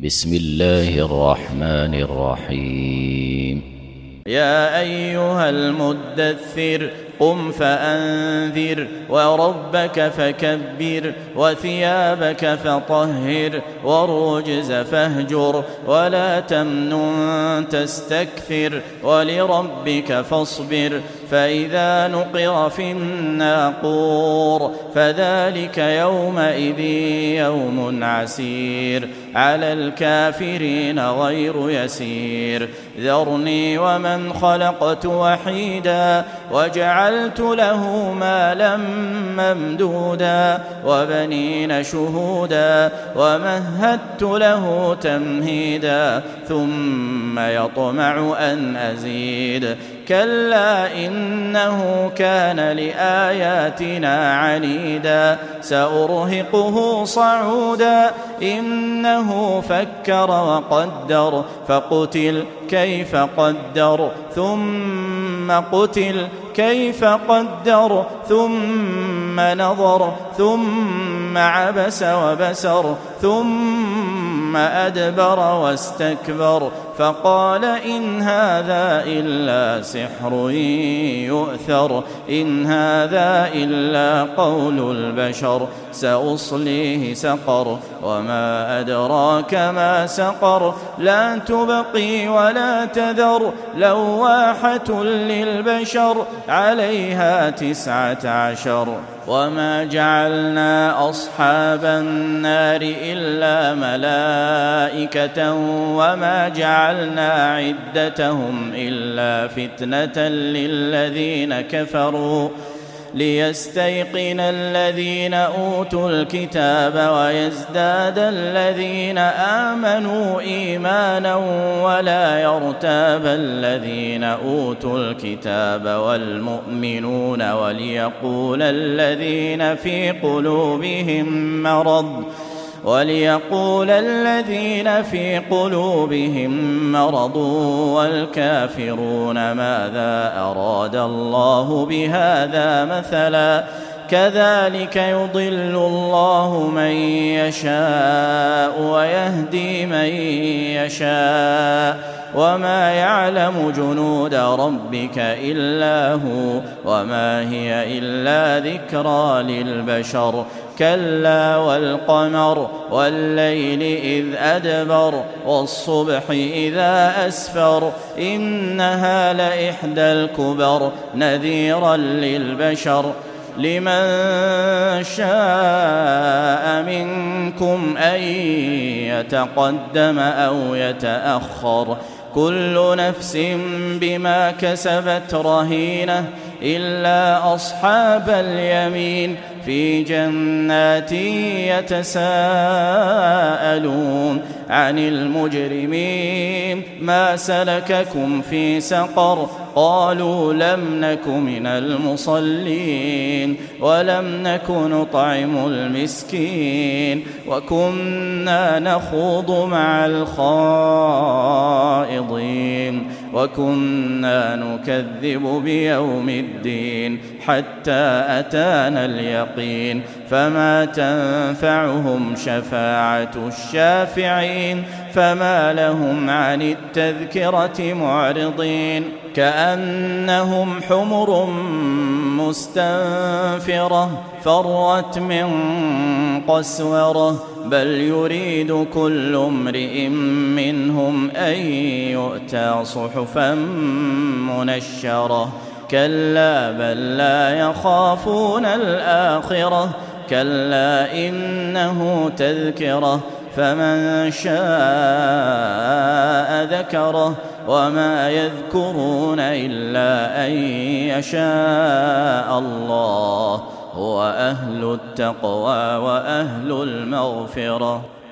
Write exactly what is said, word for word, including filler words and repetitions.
بسم الله الرحمن الرحيم. يا أيها المدثر قم فأنذر وربك فكبر وثيابك فطهر والرجز فاهجر ولا تمنن تستكثر ولربك فاصبر فإذا نقر في الناقور فذلك يومئذ يوم عسير على الكافرين غير يسير. ذرني ومن خلقت وحيدا وجعلت له مالا ممدودا وبنين شهودا ومهدت له تمهيدا ثم يطمع أن أزيد كلا إنه كان لآياتنا عنيدا سأرهقه صعودا إنه فكر وقدر فقتل كيف قدر ثم قتل كيف قدر ثم نظر ثم عبس وبسر ثم أدبر واستكبر فقال إن هذا إلا سحر يؤثر إن هذا إلا قول البشر سأصليه سقر وما أدراك ما سقر لا تبقي ولا تذر لواحة للبشر عليها تسعة عشر. وما جعلنا أصحاب النار إلا ملائكة وما جعلنا عدتهم إلا فتنة للذين كفروا ليستيقن الذين أوتوا الكتاب ويزداد الذين آمنوا إيمانا ولا يرتاب الذين أوتوا الكتاب والمؤمنون وليقول الذين في قلوبهم مرض وليقول الذين في قلوبهم مرض والكافرون ماذا أراد الله بهذا مثلا كذلك يضل الله من يشاء ويهدي من يشاء وما يعلم جنود ربك إلا هو وما هي إلا ذكرى للبشر. كلا والقمر والليل إذ أدبر والصبح إذا أسفر إنها لإحدى الكبر نذيرا للبشر. لمن شاء منكم أن يتقدم أو يتأخر كل نفس بما كسبت رهينة إلا أصحاب اليمين في جنات يتساءلون عن المجرمين ما سلككم في سقر قالوا لم نك من المصلين ولم نك نطعم المسكين وكنا نخوض مع الخائضين وكنا نكذب بيوم الدين حتى أتانا اليقين فما تنفعهم شفاعة الشافعين فما لهم عن التذكرة معرضين كأنهم حمر مستنفرة فرت من قسورة بل يريد كل امرئ منهم أن يؤتى صحفا منشرة كلا بل لا يخافون الآخرة كلا إنه تذكرة فمن شاء ذكره وما يذكرون إلا أن يشاء الله هو أهل التقوى وأهل المغفرة.